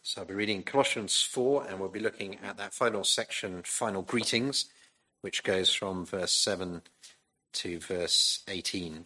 So I'll be reading Colossians 4, and we'll be looking at that final section, final greetings, which goes from verse 7 to verse 18.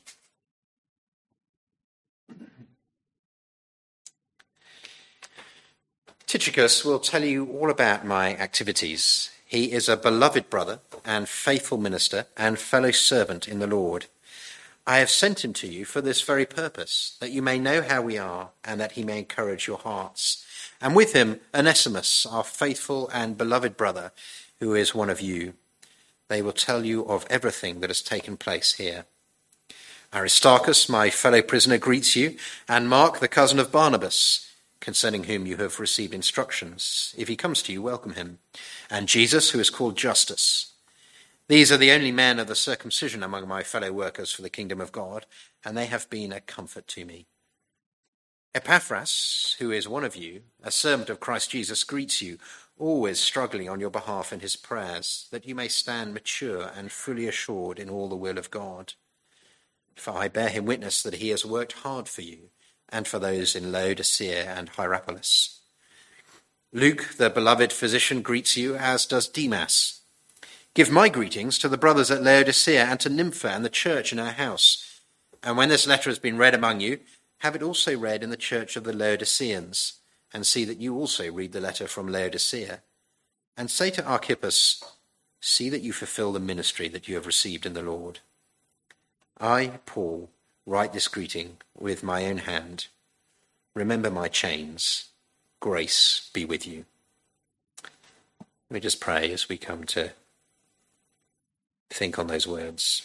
Tychicus will tell you all about my activities. He is a beloved brother and faithful minister and fellow servant in the Lord. I have sent him to you for this very purpose, that you may know how we are and that he may encourage your hearts. And with him, Onesimus, our faithful and beloved brother, who is one of you. They will tell you of everything that has taken place here. Aristarchus, my fellow prisoner, greets you, and Mark, the cousin of Barnabas, concerning whom you have received instructions. If he comes to you, welcome him. And Jesus, who is called Justus. These are the only men of the circumcision among my fellow workers for the kingdom of God, and they have been a comfort to me. Epaphras, who is one of you, a servant of Christ Jesus, greets you, always struggling on your behalf in his prayers, that you may stand mature and fully assured in all the will of God. For I bear him witness that he has worked hard for you, and for those in Laodicea and Hierapolis. Luke, the beloved physician, greets you, as does Demas. Give my greetings to the brothers at Laodicea and to Nympha and the church in her house. And when this letter has been read among you, have it also read in the church of the Laodiceans, and see that you also read the letter from Laodicea. And say to Archippus, see that you fulfill the ministry that you have received in the Lord. I, Paul, write this greeting with my own hand. Remember my chains. Grace be with you. Let me just pray as we come to think on those words.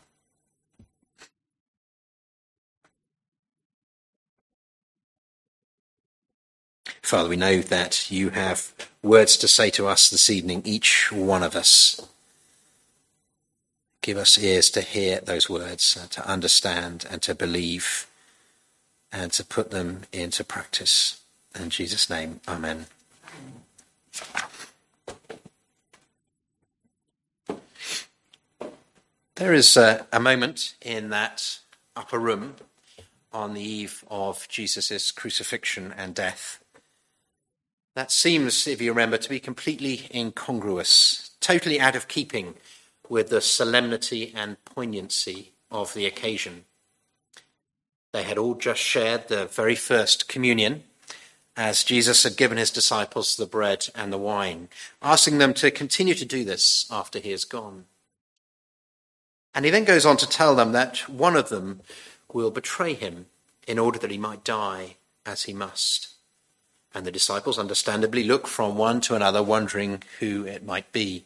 Father, we know that you have words to say to us this evening, each one of us. Give us ears to hear those words, to understand and to believe and to put them into practice. In Jesus' name, amen. There is a moment in that upper room on the eve of Jesus' crucifixion and death that seems, if you remember, to be completely incongruous, totally out of keeping with the solemnity and poignancy of the occasion. They had all just shared the very first communion, as Jesus had given his disciples the bread and the wine, asking them to continue to do this after he is gone. And he then goes on to tell them that one of them will betray him in order that he might die as he must. And the disciples understandably look from one to another, wondering who it might be.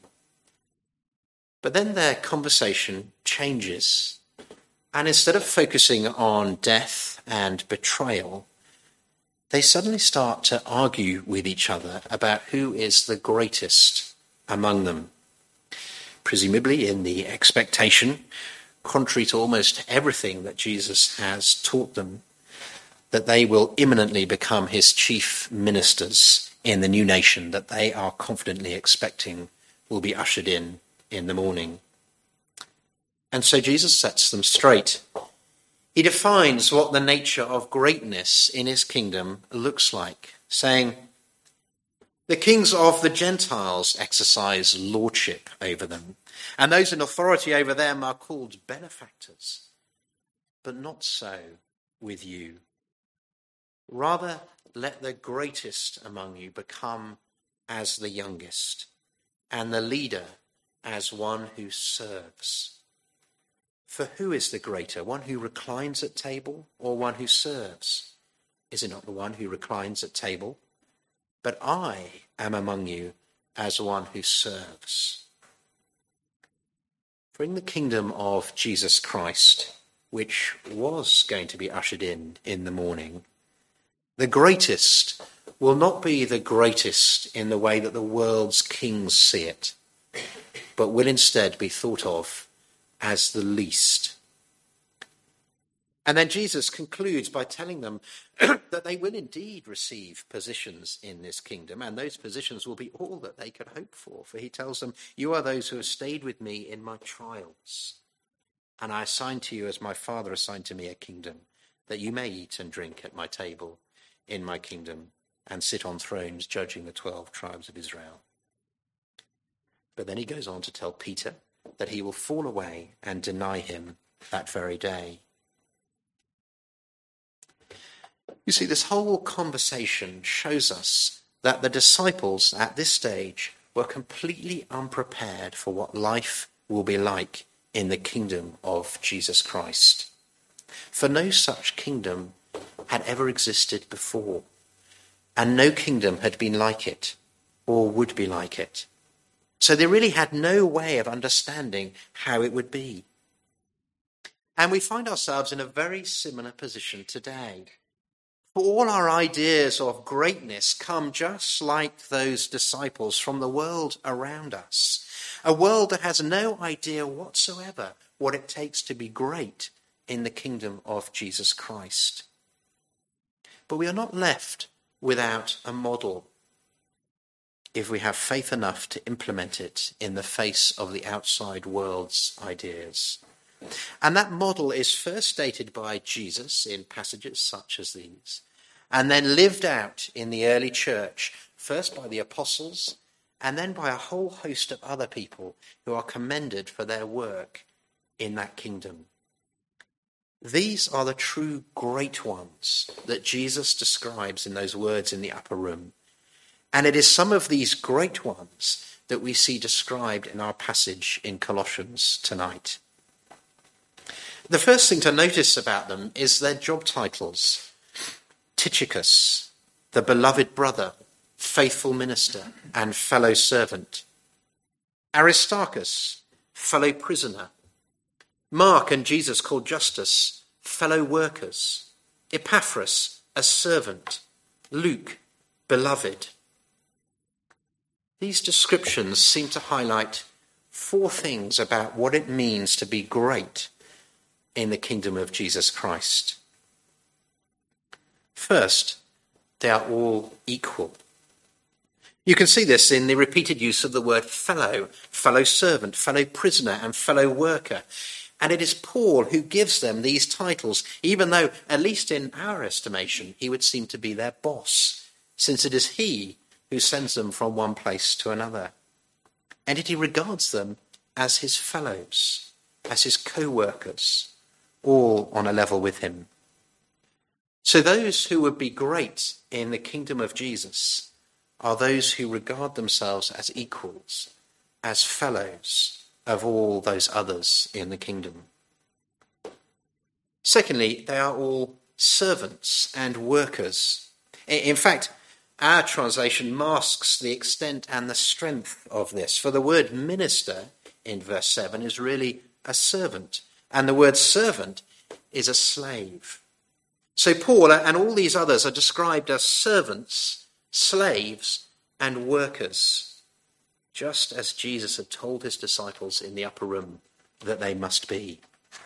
But then their conversation changes, and instead of focusing on death and betrayal, they suddenly start to argue with each other about who is the greatest among them. Presumably in the expectation, contrary to almost everything that Jesus has taught them, that they will imminently become his chief ministers in the new nation that they are confidently expecting will be ushered in the morning. And so Jesus sets them straight. He defines what the nature of greatness in his kingdom looks like, saying, the kings of the Gentiles exercise lordship over them, and those in authority over them are called benefactors. But not so with you. Rather, let the greatest among you become as the youngest, and the leader as one who serves. For who is the greater, one who reclines at table or one who serves? Is it not the one who reclines at table? But I am among you as one who serves. For in the kingdom of Jesus Christ, which was going to be ushered in the morning, the greatest will not be the greatest in the way that the world's kings see it, but will instead be thought of as the least. And then Jesus concludes by telling them that they will indeed receive positions in this kingdom, and those positions will be all that they could hope for. For he tells them, you are those who have stayed with me in my trials, and I assign to you as my Father assigned to me a kingdom, that you may eat and drink at my table in my kingdom. and sit on thrones judging the 12 tribes of Israel. But then he goes on to tell Peter that he will fall away and deny him that very day. You see, this whole conversation shows us that the disciples at this stage were completely unprepared for what life will be like in the kingdom of Jesus Christ. For no such kingdom had ever existed before, and no kingdom had been like it or would be like it. So they really had no way of understanding how it would be. And we find ourselves in a very similar position today. For all our ideas of greatness come just like those disciples from the world around us, a world that has no idea whatsoever what it takes to be great in the kingdom of Jesus Christ. But we are not left without a model if we have faith enough to implement it in the face of the outside world's ideas. And that model is first stated by Jesus in passages such as these, and then lived out in the early church, first by the apostles, and then by a whole host of other people who are commended for their work in that kingdom. These are the true great ones that Jesus describes in those words in the upper room. And it is some of these great ones that we see described in our passage in Colossians tonight. The first thing to notice about them is their job titles. Tychicus, the beloved brother, faithful minister, and fellow servant. Aristarchus, fellow prisoner. Mark and Jesus called Justus, fellow workers. Epaphras, a servant. Luke, beloved. These descriptions seem to highlight four things about what it means to be great in the kingdom of Jesus Christ. First, they are all equal. You can see this in the repeated use of the word fellow, fellow servant, fellow prisoner, and fellow worker. And it is Paul who gives them these titles, even though, at least in our estimation, he would seem to be their boss, since it is he who sends them from one place to another. And yet he regards them as his fellows, as his co-workers, all on a level with him. So those who would be great in the kingdom of Jesus are those who regard themselves as equals, as fellows of all those others in the kingdom. Secondly, they are all servants and workers. In fact, our translation masks the extent and the strength of this. For the word minister in verse 7 is really a servant, and the word servant is a slave. So Paul and all these others are described as servants, slaves, and workers, just as Jesus had told his disciples in the upper room that they must be.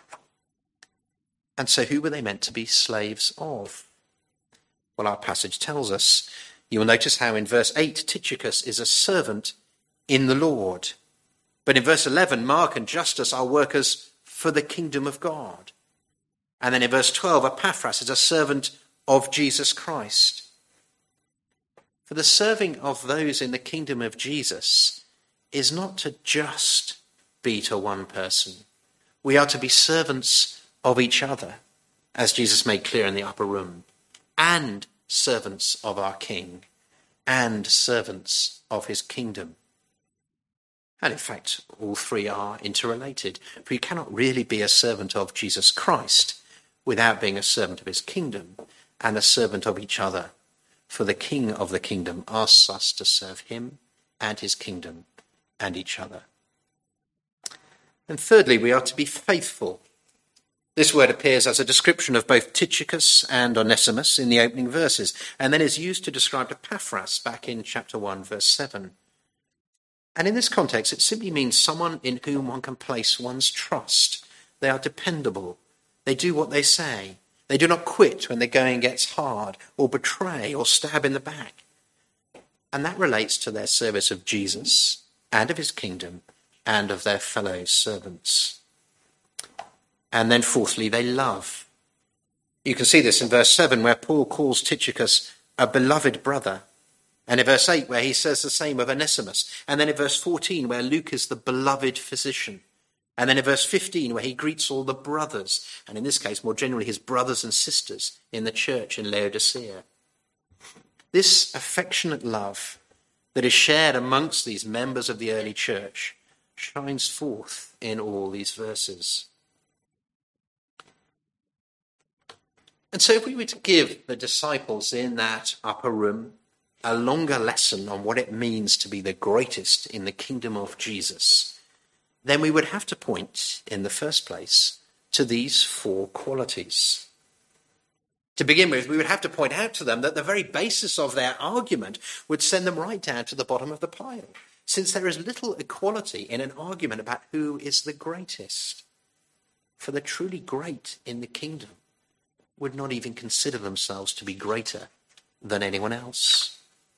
And so who were they meant to be slaves of? Well, our passage tells us. You will notice how in verse 8, Tychicus is a servant in the Lord. But in verse 11, Mark and Justus are workers for the kingdom of God. And then in verse 12, Epaphras is a servant of Jesus Christ. For the serving of those in the kingdom of Jesus is not to just be to one person. We are to be servants of each other, as Jesus made clear in the upper room, and servants of our King, and servants of his kingdom. And in fact, all three are interrelated. For you cannot really be a servant of Jesus Christ without being a servant of his kingdom and a servant of each other. For the King of the kingdom asks us to serve him and his kingdom and each other. And thirdly, we are to be faithful. This word appears as a description of both Tychicus and Onesimus in the opening verses, and then is used to describe Epaphras back in chapter 1, verse 7. And in this context, it simply means someone in whom one can place one's trust. They are dependable. They do what they say. They do not quit when the going gets hard, or betray, or stab in the back. And that relates to their service of Jesus and of his kingdom and of their fellow servants. And then fourthly, they love. You can see this in verse 7, where Paul calls Tychicus a beloved brother. And in verse 8, where he says the same of Onesimus. And then in verse 14, where Luke is the beloved physician. And then in verse 15, where he greets all the brothers, and in this case, more generally, his brothers and sisters in the church in Laodicea. This affectionate love that is shared amongst these members of the early church shines forth in all these verses. And so if we were to give the disciples in that upper room a longer lesson on what it means to be the greatest in the kingdom of Jesus, then we would have to point, in the first place, to these four qualities. To begin with, we would have to point out to them that the very basis of their argument would send them right down to the bottom of the pile, since there is little equality in an argument about who is the greatest. For the truly great in the kingdom would not even consider themselves to be greater than anyone else.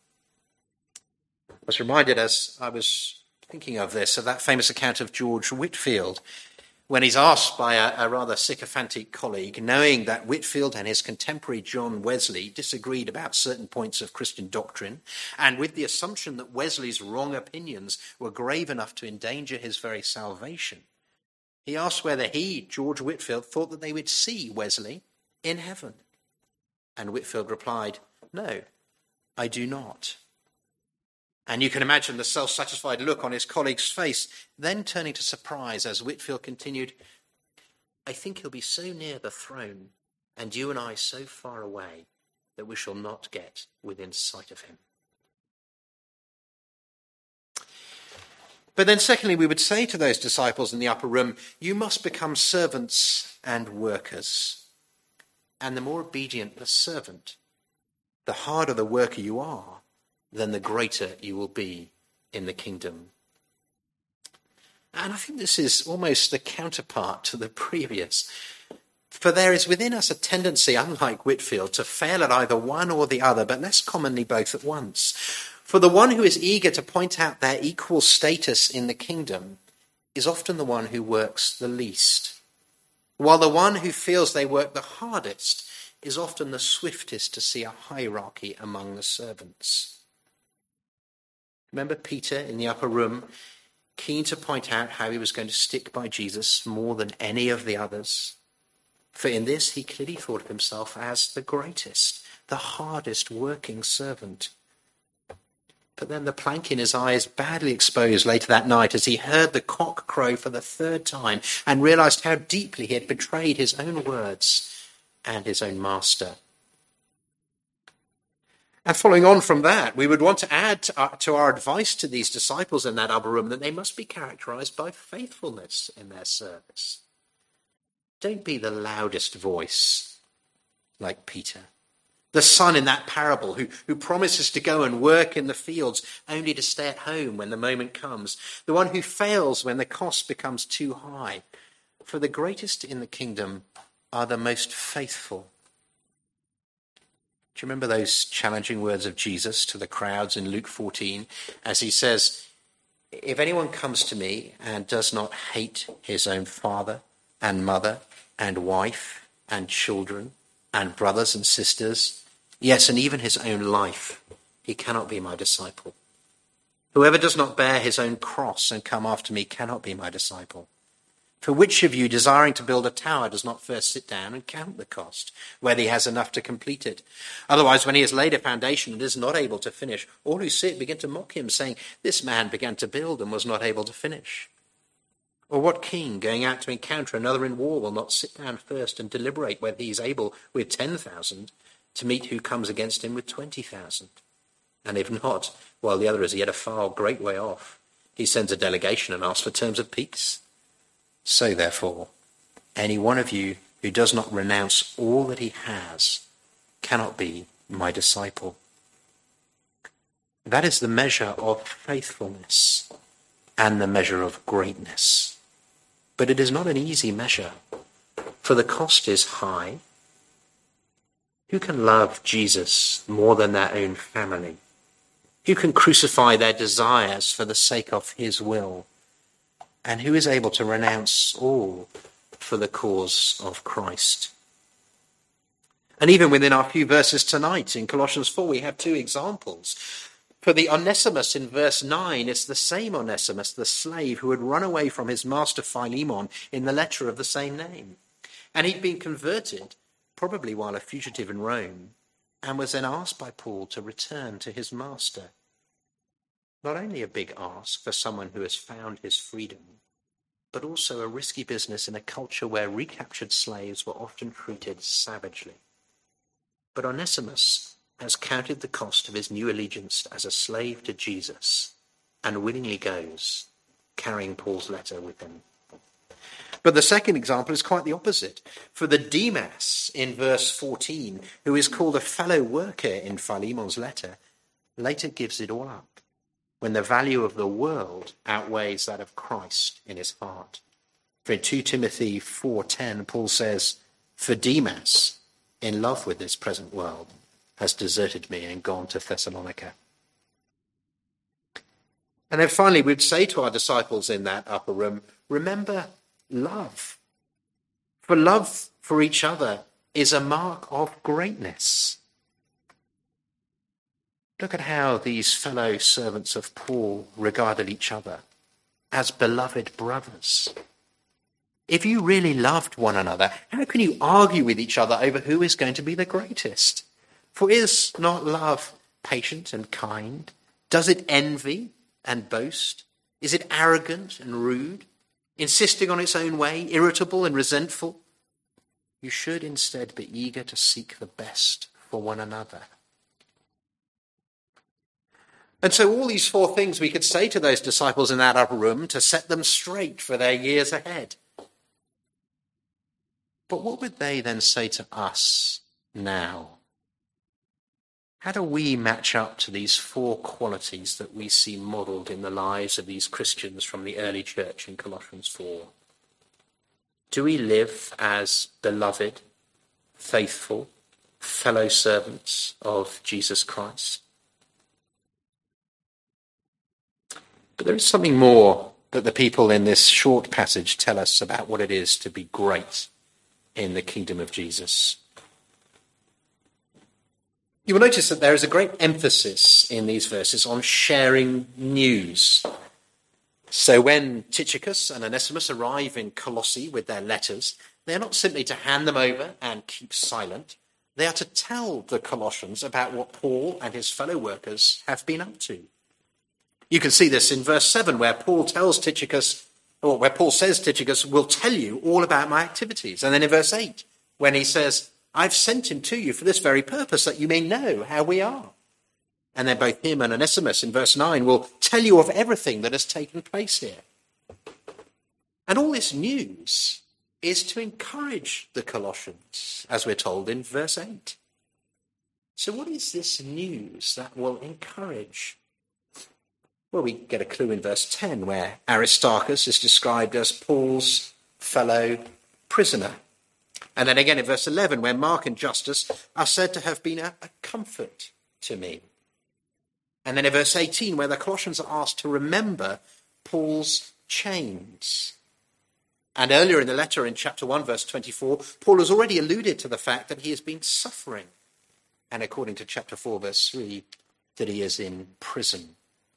I was reminded, as I was thinking of this, of that famous account of George Whitefield, when he's asked by a rather sycophantic colleague, knowing that Whitefield and his contemporary John Wesley disagreed about certain points of Christian doctrine, and with the assumption that Wesley's wrong opinions were grave enough to endanger his very salvation, he asked whether he, George Whitefield, thought that they would see Wesley in heaven. And Whitefield replied, "No, I do not." And you can imagine the self-satisfied look on his colleague's face, then turning to surprise as Whitefield continued, "I think he'll be so near the throne, and you and I so far away, that we shall not get within sight of him." But then secondly, we would say to those disciples in the upper room, you must become servants and workers. And the more obedient the servant, the harder the worker you are, then the greater you will be in the kingdom. And I think this is almost the counterpart to the previous. For there is within us a tendency, unlike Whitefield, to fail at either one or the other, but less commonly both at once. For the one who is eager to point out their equal status in the kingdom is often the one who works the least, while the one who feels they work the hardest is often the swiftest to see a hierarchy among the servants. Remember Peter in the upper room, keen to point out how he was going to stick by Jesus more than any of the others? For in this he clearly thought of himself as the greatest, the hardest working servant. But then the plank in his eye is badly exposed later that night as he heard the cock crow for the third time and realized how deeply he had betrayed his own words and his own master. And following on from that, we would want to add to our advice to these disciples in that upper room that they must be characterized by faithfulness in their service. Don't be the loudest voice like Peter, the son in that parable who promises to go and work in the fields only to stay at home when the moment comes, the one who fails when the cost becomes too high. For the greatest in the kingdom are the most faithful. Do you remember those challenging words of Jesus to the crowds in Luke 14 as he says, "If anyone comes to me and does not hate his own father and mother and wife and children and brothers and sisters, yes, and even his own life, he cannot be my disciple. Whoever does not bear his own cross and come after me cannot be my disciple. For which of you, desiring to build a tower, does not first sit down and count the cost, whether he has enough to complete it? Otherwise, when he has laid a foundation and is not able to finish, all who see it begin to mock him, saying, 'This man began to build and was not able to finish.' Or what king, going out to encounter another in war, will not sit down first and deliberate whether he is able with 10,000 to meet who comes against him with 20,000? And if not, while the other is yet a far great way off, he sends a delegation and asks for terms of peace. So therefore, any one of you who does not renounce all that he has cannot be my disciple." That is the measure of faithfulness and the measure of greatness. But it is not an easy measure, for the cost is high. Who can love Jesus more than their own family? Who can crucify their desires for the sake of his will? And who is able to renounce all for the cause of Christ? And even within our few verses tonight in Colossians 4, we have two examples. For the Onesimus in verse 9, it's the same Onesimus, the slave who had run away from his master Philemon in the letter of the same name. And he'd been converted, probably while a fugitive in Rome, and was then asked by Paul to return to his master. Not only a big ask for someone who has found his freedom, but also a risky business in a culture where recaptured slaves were often treated savagely. But Onesimus has counted the cost of his new allegiance as a slave to Jesus and willingly goes, carrying Paul's letter with him. But the second example is quite the opposite. For the Demas in verse 14, who is called a fellow worker in Philemon's letter, later gives it all up when the value of the world outweighs that of Christ in his heart. For in 2 Timothy 4:10, Paul says, "For Demas, in love with this present world, has deserted me and gone to Thessalonica." And then finally, we'd say to our disciples in that upper room, remember love. For love for each other is a mark of greatness. Look at how these fellow servants of Paul regarded each other as beloved brothers. If you really loved one another, how can you argue with each other over who is going to be the greatest? For is not love patient and kind? Does it envy and boast? Is it arrogant and rude, insisting on its own way, irritable and resentful? You should instead be eager to seek the best for one another. And so all these four things we could say to those disciples in that upper room to set them straight for their years ahead. But what would they then say to us now? How do we match up to these four qualities that we see modelled in the lives of these Christians from the early church in Colossians 4? Do we live as beloved, faithful, fellow servants of Jesus Christ? But there is something more that the people in this short passage tell us about what it is to be great in the kingdom of Jesus. You will notice that there is a great emphasis in these verses on sharing news. So when Tychicus and Onesimus arrive in Colossae with their letters, they are not simply to hand them over and keep silent. They are to tell the Colossians about what Paul and his fellow workers have been up to. You can see this in verse 7, where Paul says Tychicus, will tell you all about my activities. And then in verse 8, when he says, I've sent him to you for this very purpose, that you may know how we are. And then both him and Onesimus in verse 9 will tell you of everything that has taken place here. And all this news is to encourage the Colossians, as we're told in verse 8. So what is this news that will encourage? Well, we get a clue in verse 10, where Aristarchus is described as Paul's fellow prisoner. And then again in verse 11, where Mark and Justus are said to have been a comfort to me. And then in verse 18, where the Colossians are asked to remember Paul's chains. And earlier in the letter in chapter 1, verse 24, Paul has already alluded to the fact that he has been suffering. And according to chapter 4, verse 3, that he is in prison.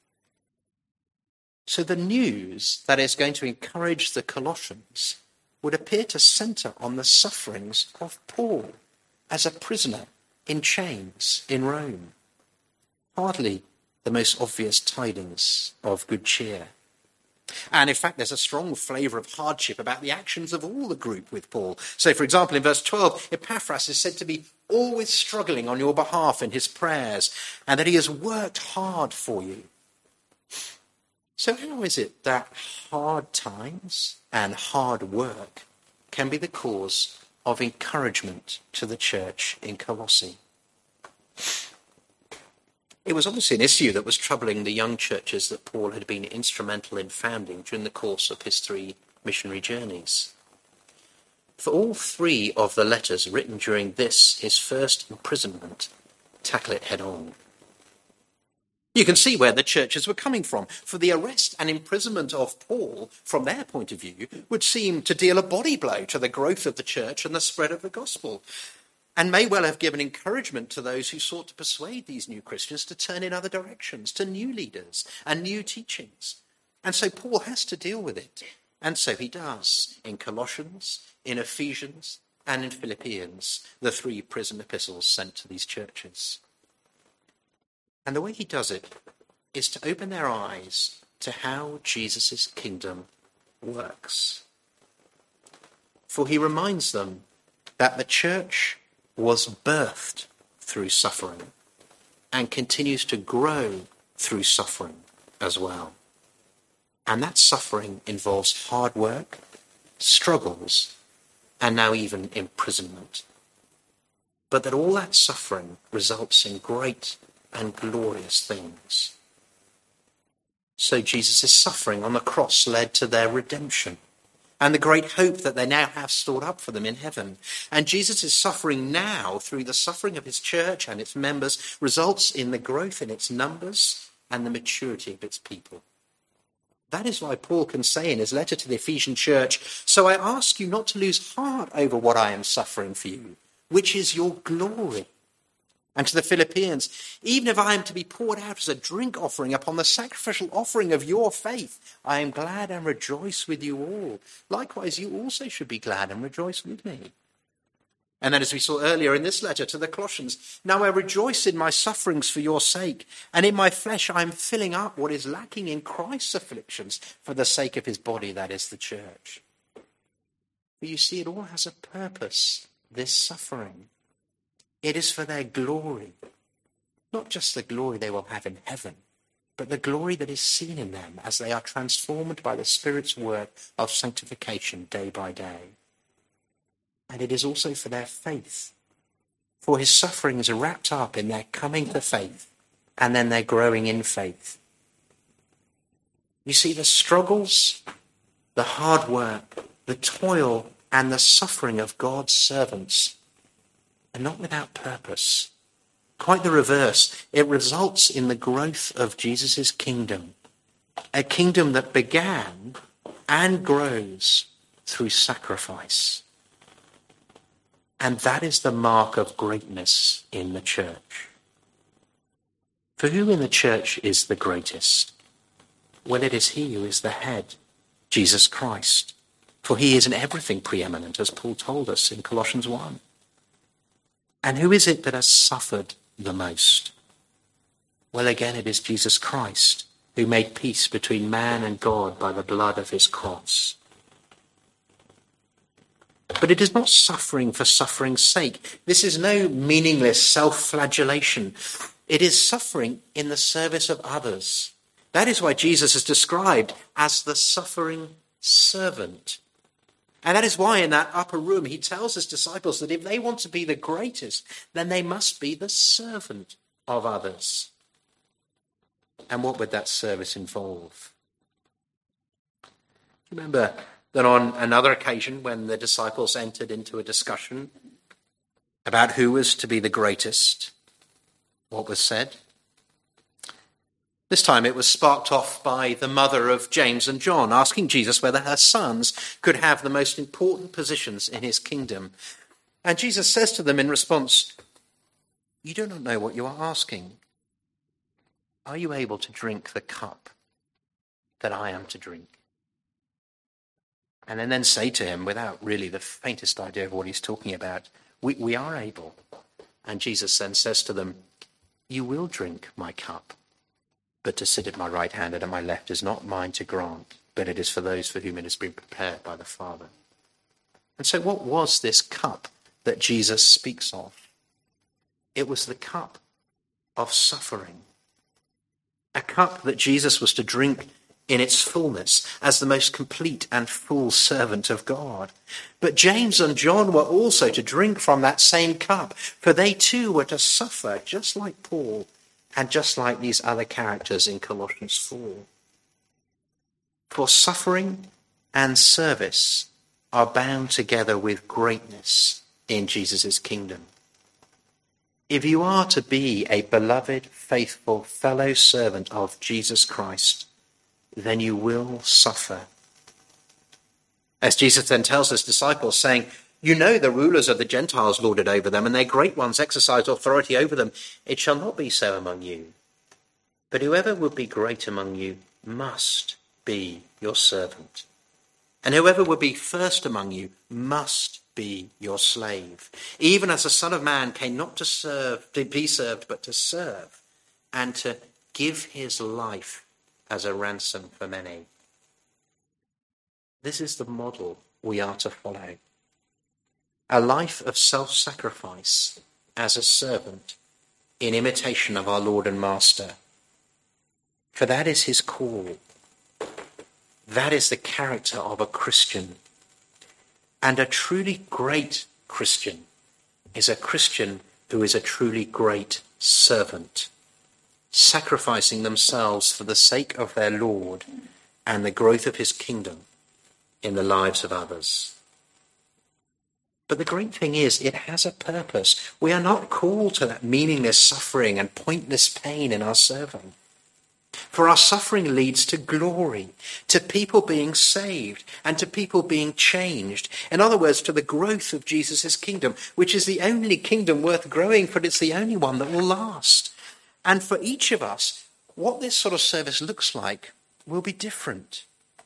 So the news that is going to encourage the Colossians would appear to centre on the sufferings of Paul as a prisoner in chains in Rome. Hardly the most obvious tidings of good cheer. And in fact, there's a strong flavour of hardship about the actions of all the group with Paul. So, for example, in verse 12, Epaphras is said to be always struggling on your behalf in his prayers, and that he has worked hard for you. So how is it that hard times and hard work can be the cause of encouragement to the church in Colossae? It was obviously an issue that was troubling the young churches that Paul had been instrumental in founding during the course of his 3 missionary journeys. For all 3 of the letters written during this, his first imprisonment, tackle it head on. You can see where the churches were coming from, for the arrest and imprisonment of Paul, from their point of view, would seem to deal a body blow to the growth of the church and the spread of the gospel. and may well have given encouragement to those who sought to persuade these new Christians to turn in other directions, to new leaders and new teachings. And so Paul has to deal with it. And so he does in Colossians, in Ephesians, and in Philippians, the 3 prison epistles sent to these churches. And the way he does it is to open their eyes to how Jesus' kingdom works. For he reminds them that the church was birthed through suffering and continues to grow through suffering as well. And that suffering involves hard work, struggles, and now even imprisonment. But that all that suffering results in great and glorious things. So Jesus' suffering on the cross led to their redemption and the great hope that they now have stored up for them in heaven. And Jesus' suffering now, through the suffering of his church and its members, results in the growth in its numbers and the maturity of its people. That is why Paul can say in his letter to the Ephesian church, "So I ask you not to lose heart over what I am suffering for you, which is your glory." And to the Philippians, "Even if I am to be poured out as a drink offering upon the sacrificial offering of your faith, I am glad and rejoice with you all. Likewise, you also should be glad and rejoice with me." And then, as we saw earlier in this letter to the Colossians, "Now I rejoice in my sufferings for your sake, and in my flesh I am filling up what is lacking in Christ's afflictions for the sake of his body, that is the church." But you see, it all has a purpose, this suffering. It is for their glory, not just the glory they will have in heaven, but the glory that is seen in them as they are transformed by the Spirit's work of sanctification day by day. And it is also for their faith, for his sufferings are wrapped up in their coming to faith and then their growing in faith. You see, the struggles, the hard work, the toil, and the suffering of God's servants are not without purpose. Quite the reverse. It results in the growth of Jesus' kingdom, a kingdom that began and grows through sacrifice. And that is the mark of greatness in the church. For who in the church is the greatest? Well, it is he who is the head, Jesus Christ. For he is in everything preeminent, as Paul told us in Colossians 1. And who is it that has suffered the most? Well, again, it is Jesus Christ, who made peace between man and God by the blood of his cross. But it is not suffering for suffering's sake. This is no meaningless self-flagellation. It is suffering in the service of others. That is why Jesus is described as the suffering servant. And that is why in that upper room he tells his disciples that if they want to be the greatest, then they must be the servant of others. And what would that service involve? Remember that on another occasion when the disciples entered into a discussion about who was to be the greatest, what was said? This time it was sparked off by the mother of James and John, asking Jesus whether her sons could have the most important positions in his kingdom. And Jesus says to them in response, "You do not know what you are asking. Are you able to drink the cup that I am to drink?" And then say to him, without really the faintest idea of what he's talking about, we are able. And Jesus then says to them, "You will drink my cup. But to sit at my right hand and at my left is not mine to grant, but it is for those for whom it has been prepared by the Father." And so what was this cup that Jesus speaks of? It was the cup of suffering. A cup that Jesus was to drink in its fullness as the most complete and full servant of God. But James and John were also to drink from that same cup, for they too were to suffer just like Paul and just like these other characters in Colossians 4. For suffering and service are bound together with greatness in Jesus' kingdom. If you are to be a beloved, faithful fellow servant of Jesus Christ, then you will suffer. As Jesus then tells his disciples, saying, You know the rulers of the Gentiles lord it over them, and their great ones exercise authority over them. It shall not be so among you. But whoever would be great among you must be your servant. And whoever would be first among you must be your slave. Even as the Son of Man came not to be served, but to serve, and to give his life as a ransom for many. This is the model we are to follow. A life of self-sacrifice as a servant in imitation of our Lord and Master. For that is his call. That is the character of a Christian. And a truly great Christian is a Christian who is a truly great servant, sacrificing themselves for the sake of their Lord and the growth of his kingdom in the lives of others. But the great thing is, it has a purpose. We are not called to that meaningless suffering and pointless pain in our serving. For our suffering leads to glory, to people being saved, and to people being changed. In other words, to the growth of Jesus' kingdom, which is the only kingdom worth growing, for it's the only one that will last. And for each of us, what this sort of service looks like will be different.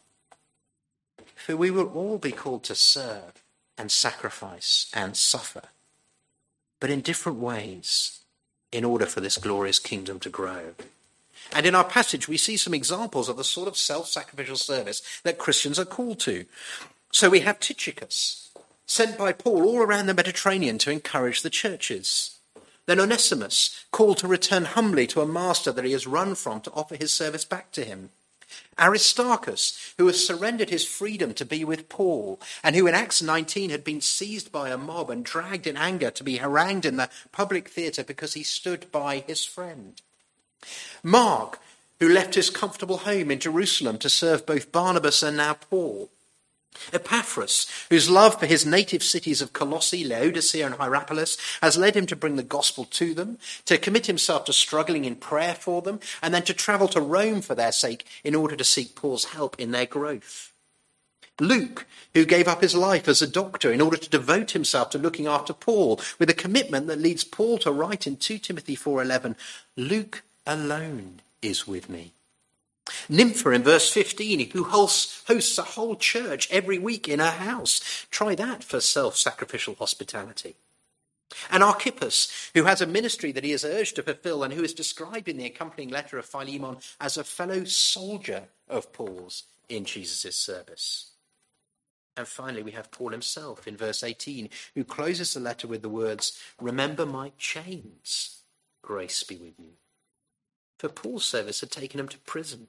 For we will all be called to serve and sacrifice and suffer, but in different ways, in order for this glorious kingdom to grow. And in our passage, we see some examples of the sort of self-sacrificial service that Christians are called to. So we have Tychicus, sent by Paul all around the Mediterranean to encourage the churches. Then Onesimus, called to return humbly to a master that he has run from to offer his service back to him. Aristarchus, who has surrendered his freedom to be with Paul, and who in Acts 19 had been seized by a mob and dragged in anger to be harangued in the public theatre because he stood by his friend. Mark, who left his comfortable home in Jerusalem to serve both Barnabas and now Paul. Epaphras, whose love for his native cities of Colossae, Laodicea and Hierapolis has led him to bring the gospel to them, to commit himself to struggling in prayer for them, and then to travel to Rome for their sake in order to seek Paul's help in their growth. Luke, who gave up his life as a doctor in order to devote himself to looking after Paul, with a commitment that leads Paul to write in 2 Timothy 4:11, Luke alone is with me. Nympha in verse 15, who hosts a whole church every week in her house. Try that for self-sacrificial hospitality. And Archippus, who has a ministry that he is urged to fulfill and who is described in the accompanying letter of Philemon as a fellow soldier of Paul's in Jesus' service. And finally, we have Paul himself in verse 18, who closes the letter with the words, remember my chains, grace be with you. For Paul's service had taken him to prison.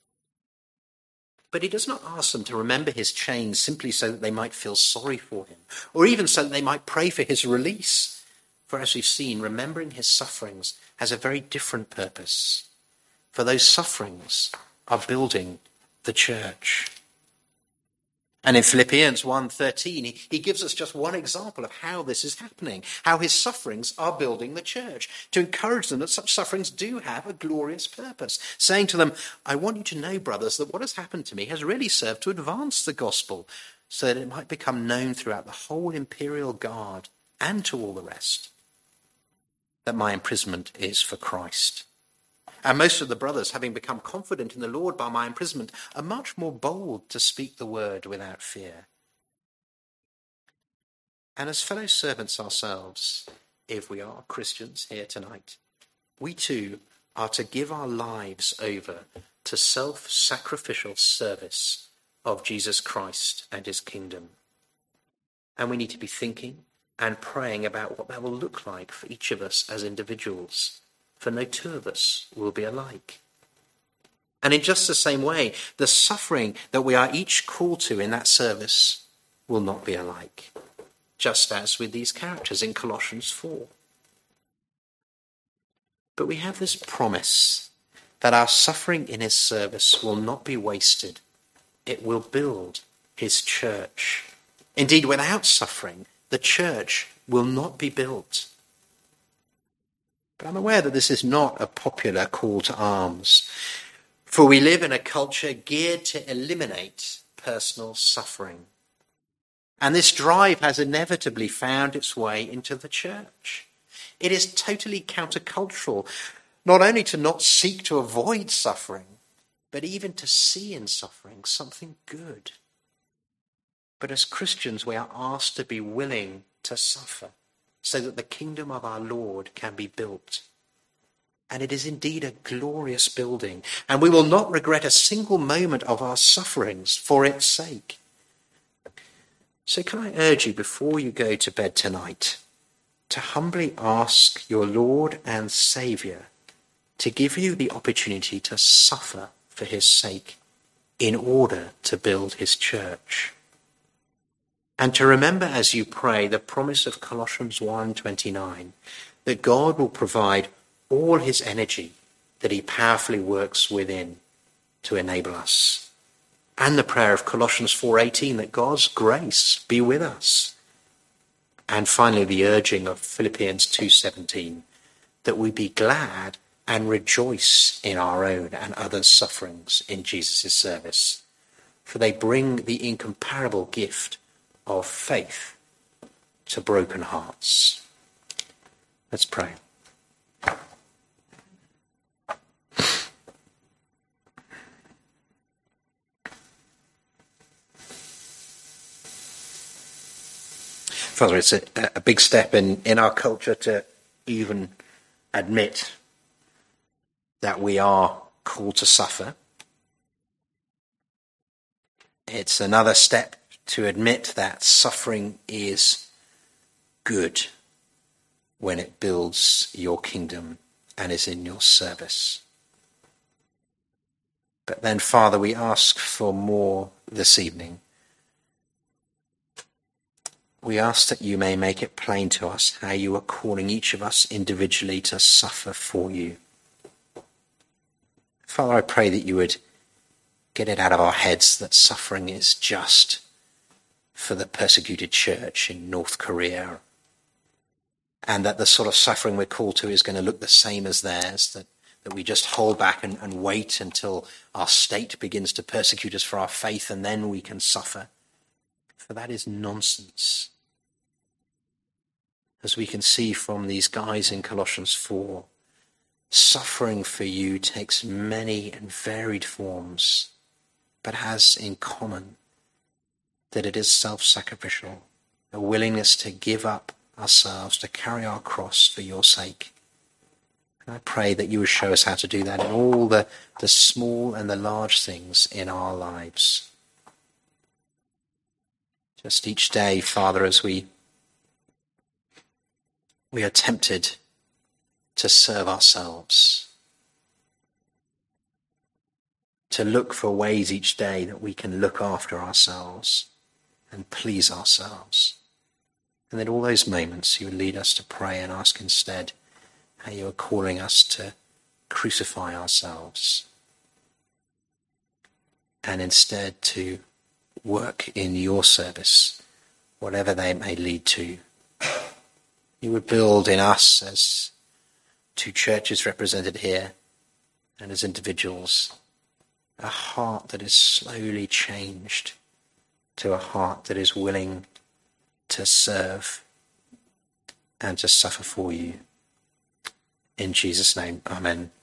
But he does not ask them to remember his chains simply so that they might feel sorry for him, or even so that they might pray for his release. For as we've seen, remembering his sufferings has a very different purpose. For those sufferings are building the church. And in Philippians 1:13, he gives us just one example of how this is happening, how his sufferings are building the church, to encourage them that such sufferings do have a glorious purpose, saying to them, I want you to know, brothers, that what has happened to me has really served to advance the gospel, so that it might become known throughout the whole imperial guard and to all the rest, that my imprisonment is for Christ. And most of the brothers, having become confident in the Lord by my imprisonment, are much more bold to speak the word without fear. And as fellow servants ourselves, if we are Christians here tonight, we too are to give our lives over to self-sacrificial service of Jesus Christ and his kingdom. And we need to be thinking and praying about what that will look like for each of us as individuals. For no two of us will be alike. And in just the same way, the suffering that we are each called to in that service will not be alike, just as with these characters in Colossians 4. But we have this promise that our suffering in his service will not be wasted. It will build his church. Indeed, without suffering, the church will not be built. But I'm aware that this is not a popular call to arms, for we live in a culture geared to eliminate personal suffering. And this drive has inevitably found its way into the church. It is totally countercultural, not only to not seek to avoid suffering, but even to see in suffering something good. But as Christians, we are asked to be willing to suffer so that the kingdom of our Lord can be built. And it is indeed a glorious building, and we will not regret a single moment of our sufferings for its sake. So can I urge you, before you go to bed tonight, to humbly ask your Lord and Saviour to give you the opportunity to suffer for his sake in order to build his church. And to remember as you pray the promise of Colossians 1:29, that God will provide all his energy that he powerfully works within to enable us. And the prayer of Colossians 4:18, that God's grace be with us. And finally, the urging of Philippians 2:17, that we be glad and rejoice in our own and others' sufferings in Jesus' service, for they bring the incomparable gift of faith to broken hearts. Let's pray. Father, it's a big step in our culture to even admit that we are called to suffer. It's another step to admit that suffering is good when it builds your kingdom and is in your service. But then, Father, we ask for more this evening. We ask that you may make it plain to us how you are calling each of us individually to suffer for you. Father, I pray that you would get it out of our heads that suffering is just for the persecuted church in North Korea, and that the sort of suffering we're called to is going to look the same as theirs, that we just hold back and wait until our state begins to persecute us for our faith and then we can suffer. For that is nonsense. As we can see from these guys in Colossians 4, suffering for you takes many and varied forms, but has in common that it is self-sacrificial, a willingness to give up ourselves, to carry our cross for your sake. And I pray that you would show us how to do that in all the small and the large things in our lives. Just each day, Father, as we are tempted to serve ourselves, to look for ways each day that we can look after ourselves and please ourselves. And in all those moments, you would lead us to pray and ask instead how you are calling us to crucify ourselves and instead to work in your service, whatever they may lead to. You would build in us as two churches represented here and as individuals a heart that is slowly changed to a heart that is willing to serve and to suffer for you. In Jesus' name, amen.